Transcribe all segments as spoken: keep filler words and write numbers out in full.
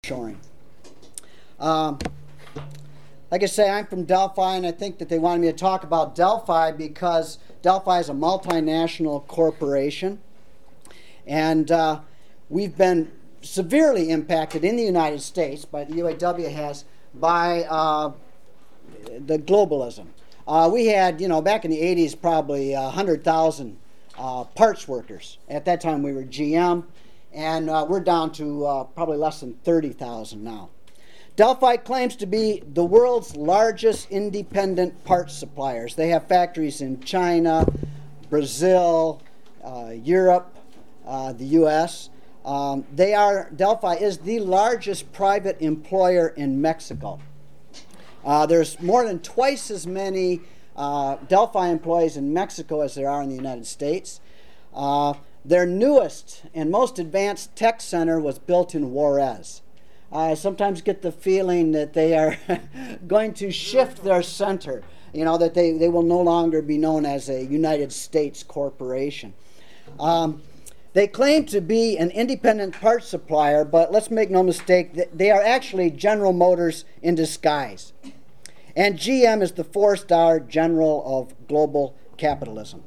shoring. Um, like I say, I'm from Delphi, and I think that they wanted me to talk about Delphi because Delphi is a multinational corporation, and uh, we've been severely impacted in the United States, by the U A W has, by uh, the globalism. Uh, we had, you know, back in the eighties, probably one hundred thousand uh, parts workers. At that time, we were G M, and uh, we're down to uh, probably less than thirty thousand now. Delphi claims to be the world's largest independent parts suppliers. They have factories in China, Brazil, uh, Europe, uh, the U S. Um, they are, Delphi is the largest private employer in Mexico. Uh, there's more than twice as many uh, Delphi employees in Mexico as there are in the United States. Uh, their newest and most advanced tech center was built in Juarez. I sometimes get the feeling that they are going to shift their center, you know, that they, they will no longer be known as a United States corporation. Um, they claim to be an independent parts supplier, but let's make no mistake, they are actually General Motors in disguise. And G M is the four-star general of global capitalism.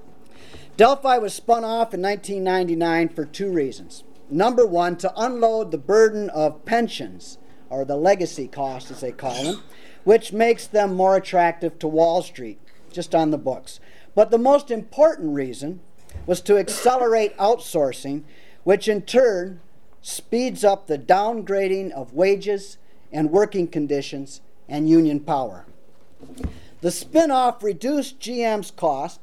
Delphi was spun off in nineteen ninety-nine for two reasons. Number one, to unload the burden of pensions, or the legacy costs as they call them, which makes them more attractive to Wall Street, just on the books. But the most important reason was to accelerate outsourcing, which in turn speeds up the downgrading of wages and working conditions and union power. The spin-off reduced G M's cost,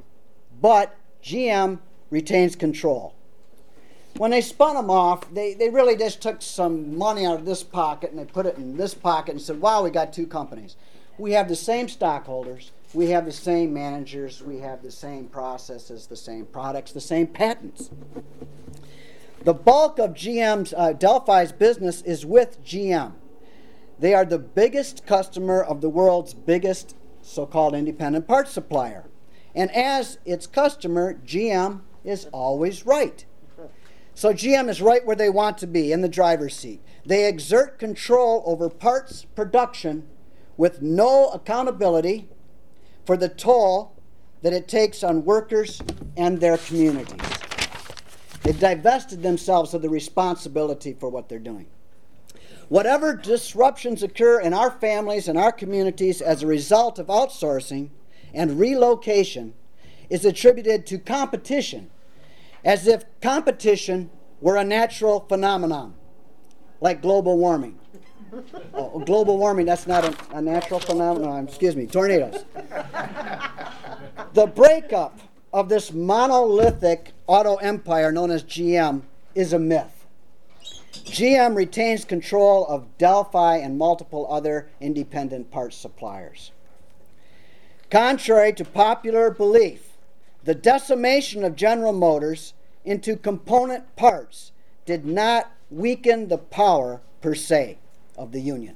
but G M retains control. When they spun them off, they, they really just took some money out of this pocket and they put it in this pocket and said, wow, we got two companies. We have the same stockholders, we have the same managers, we have the same processes, the same products, the same patents. The bulk of G M's, uh, Delphi's business is with G M. They are the biggest customer of the world's biggest so-called independent parts supplier. And as its customer, G M is always right. So G M is right where they want to be, in the driver's seat. They exert control over parts production with no accountability for the toll that it takes on workers and their communities. They've divested themselves of the responsibility for what they're doing. Whatever disruptions occur in our families and our communities as a result of outsourcing and relocation is attributed to competition, as if competition were a natural phenomenon, like global warming. Oh, global warming, that's not a, a natural phenomenon, excuse me, tornadoes. The breakup of this monolithic auto empire known as G M is a myth. G M retains control of Delphi and multiple other independent parts suppliers. Contrary to popular belief, the decimation of General Motors into component parts did not weaken the power per se of the union.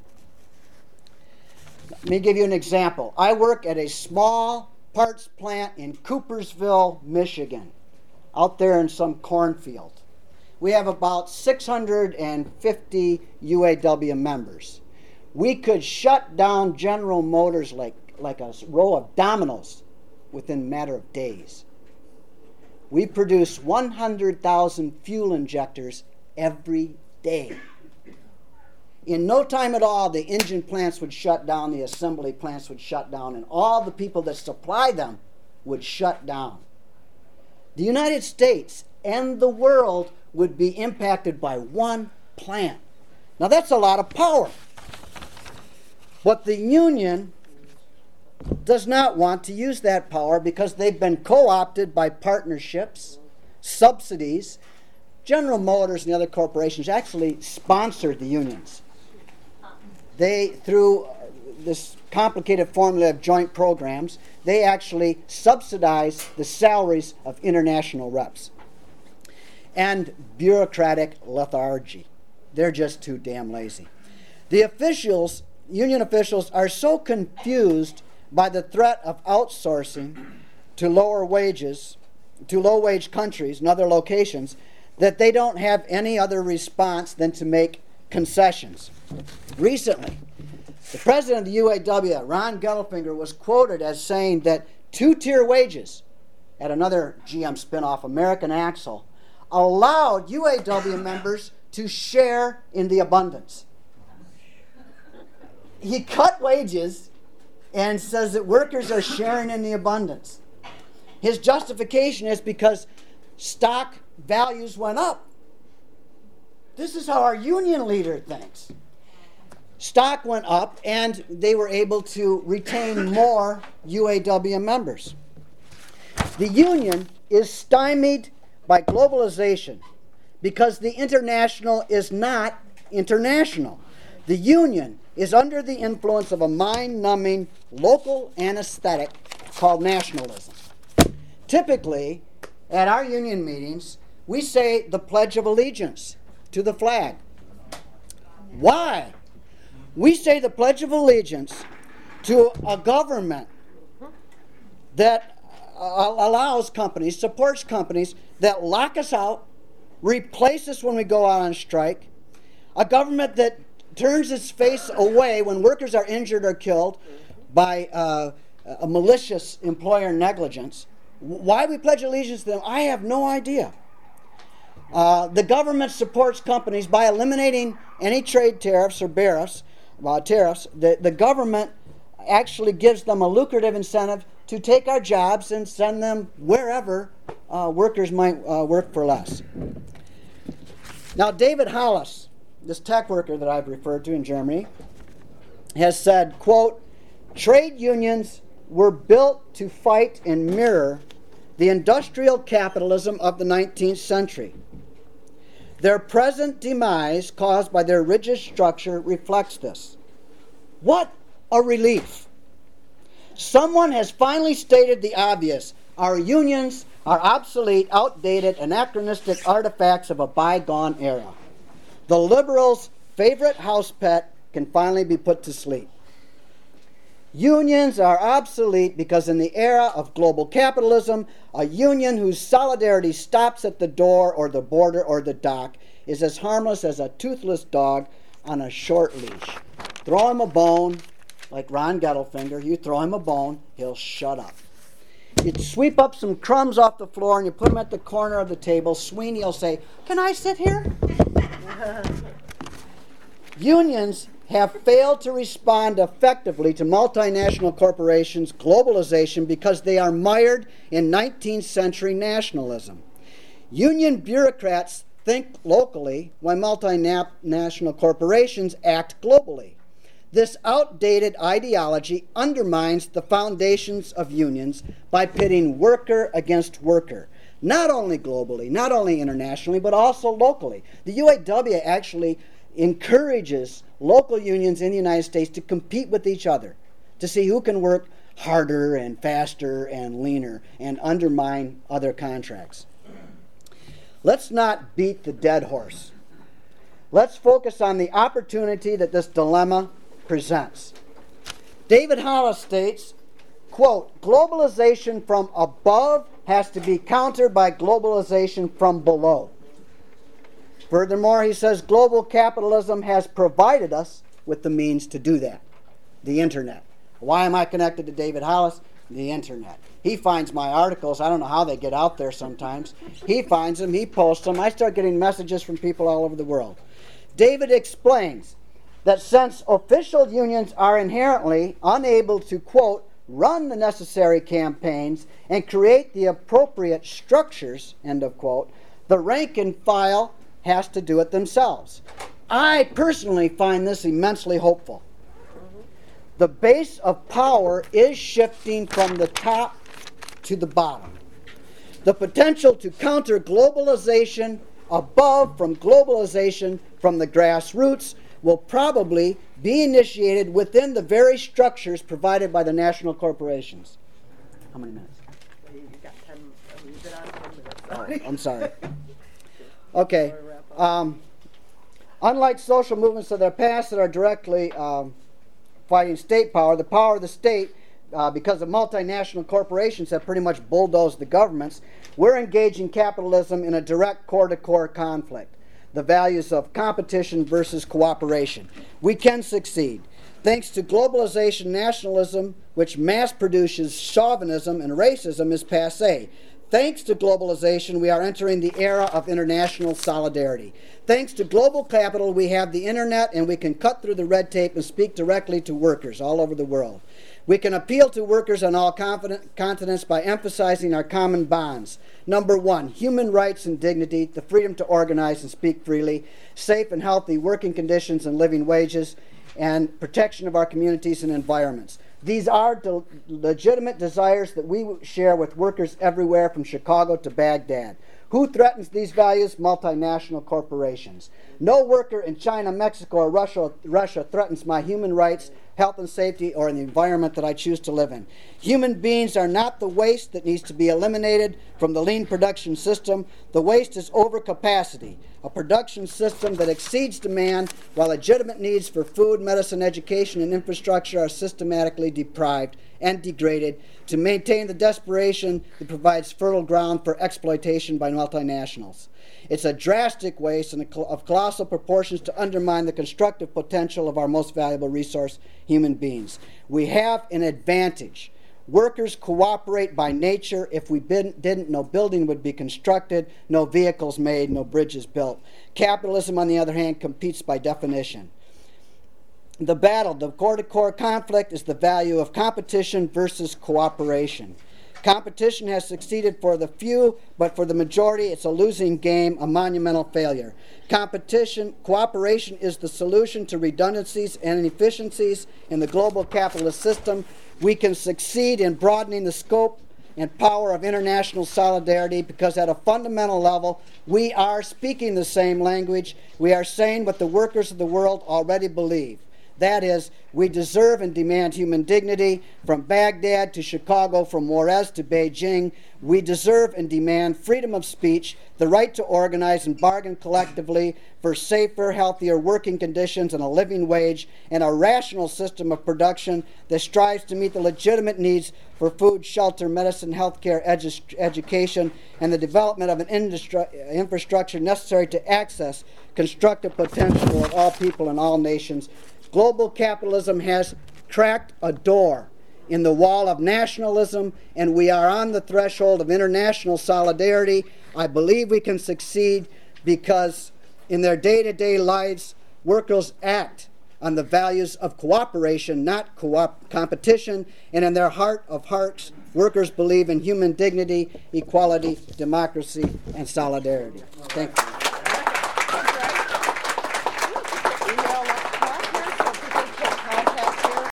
Let me give you an example. I work at a small parts plant in Coopersville, Michigan, out there in some cornfield. We have about six hundred fifty U A W members. We could shut down General Motors like, like a row of dominoes within a matter of days. We produce one hundred thousand fuel injectors every day. In no time at all, the engine plants would shut down, the assembly plants would shut down, and all the people that supply them would shut down. The United States and the world would be impacted by one plant. Now that's a lot of power. But the union does not want to use that power because they've been co-opted by partnerships, subsidies. General Motors and the other corporations actually sponsored the unions. They, through this complicated formula of joint programs, they actually subsidize the salaries of international reps. And bureaucratic lethargy. They're just too damn lazy. The officials, union officials, are so confused by the threat of outsourcing to lower wages, to low-wage countries and other locations, that they don't have any other response than to make concessions. Recently, the president of the U A W, Ron Gettelfinger, was quoted as saying that two-tier wages at another G M spinoff, American Axle, allowed U A W members to share in the abundance. He cut wages and says that workers are sharing in the abundance. His justification is because stock values went up. This is how our union leader thinks. Stock went up and they were able to retain more U A W members. The union is stymied by globalization because the international is not international. The union is under the influence of a mind-numbing local anesthetic called nationalism. Typically, at our union meetings, we say the Pledge of Allegiance to the flag. Why? We say the Pledge of Allegiance to a government that uh, allows companies, supports companies that lock us out, replace us when we go out on strike, a government that turns its face away when workers are injured or killed by uh, a malicious employer negligence. Why we pledge allegiance to them, I have no idea. Uh, the government supports companies by eliminating any trade tariffs or tariffs. Uh, tariffs. The, the government actually gives them a lucrative incentive to take our jobs and send them wherever uh, workers might uh, work for less. Now, David Hollis, this tech worker that I've referred to in Germany, has said, quote, trade unions were built to fight and mirror the industrial capitalism of the nineteenth century. Their present demise, caused by their rigid structure, reflects this. What a relief. Someone has finally stated the obvious. Our unions are obsolete, outdated, anachronistic artifacts of a bygone era. The liberals' favorite house pet can finally be put to sleep. Unions are obsolete because in the era of global capitalism, a union whose solidarity stops at the door or the border or the dock is as harmless as a toothless dog on a short leash. Throw him a bone, like Ron Gettelfinger, you throw him a bone, he'll shut up. You sweep up some crumbs off the floor and you put them at the corner of the table. Sweeney will say, can I sit here? Unions have failed to respond effectively to multinational corporations' globalization because they are mired in nineteenth century nationalism. Union bureaucrats think locally when multinational corporations act globally. This outdated ideology undermines the foundations of unions by pitting worker against worker, not only globally, not only internationally, but also locally. The U A W actually encourages local unions in the United States to compete with each other, to see who can work harder and faster and leaner and undermine other contracts. Let's not beat the dead horse. Let's focus on the opportunity that this dilemma presents. David Hollis states, quote, globalization from above has to be countered by globalization from below. Furthermore, he says global capitalism has provided us with the means to do that. The internet. Why am I connected to David Hollis? The internet. He finds my articles. I don't know how they get out there sometimes. He finds them. He posts them. I start getting messages from people all over the world. David explains that since official unions are inherently unable to, quote, run the necessary campaigns and create the appropriate structures, end of quote, the rank and file has to do it themselves. I personally find this immensely hopeful. The base of power is shifting from the top to the bottom. The potential to counter globalization above from globalization from the grassroots will probably be initiated within the very structures provided by the national corporations. How many minutes? You've got ten, you've been on ten minutes. Oh, I'm sorry. Okay. Um, unlike social movements of their past that are directly um, fighting state power, the power of the state, uh, because of multinational corporations have pretty much bulldozed the governments, we're engaging capitalism in a direct core-to-core conflict. the values of competition versus cooperation. We can succeed. Thanks to globalization, nationalism, which mass produces chauvinism and racism, is passé. Thanks to globalization, we are entering the era of international solidarity. Thanks to global capital, we have the internet, and we can cut through the red tape and speak directly to workers all over the world. We can appeal to workers on all continents by emphasizing our common bonds. Number one, human rights and dignity, the freedom to organize and speak freely, safe and healthy working conditions and living wages, and protection of our communities and environments. These are de- legitimate desires that we share with workers everywhere from Chicago to Baghdad. Who threatens these values? Multinational corporations. No worker in China, Mexico, or Russia, Russia threatens my human rights, health and safety, or the environment that I choose to live in. Human beings are not the waste that needs to be eliminated from the lean production system. The waste is overcapacity, a production system that exceeds demand while legitimate needs for food, medicine, education, and infrastructure are systematically deprived and degraded to maintain the desperation that provides fertile ground for exploitation by multinationals. It's a drastic waste and of colossal proportions to undermine the constructive potential of our most valuable resource, human beings. We have an advantage. Workers cooperate by nature. If we didn't, no building would be constructed, no vehicles made, no bridges built. Capitalism, on the other hand, competes by definition. The battle, the core-to-core conflict, is the value of competition versus cooperation. Competition has succeeded for the few, but for the majority, it's a losing game, a monumental failure. Competition, cooperation is the solution to redundancies and inefficiencies in the global capitalist system. We can succeed in broadening the scope and power of international solidarity because at a fundamental level, we are speaking the same language. We are saying what the workers of the world already believe. That is, we deserve and demand human dignity. From Baghdad to Chicago, from Juarez to Beijing, we deserve and demand freedom of speech, the right to organize and bargain collectively for safer, healthier working conditions and a living wage, and a rational system of production that strives to meet the legitimate needs for food, shelter, medicine, healthcare, edu- education, and the development of an industri- infrastructure necessary to access constructive potential of all people and all nations. Global capitalism has cracked a door in the wall of nationalism, and we are on the threshold of international solidarity. I believe we can succeed because in their day-to-day lives, workers act on the values of cooperation, not co-op competition, and in their heart of hearts, workers believe in human dignity, equality, democracy, and solidarity. Thank you.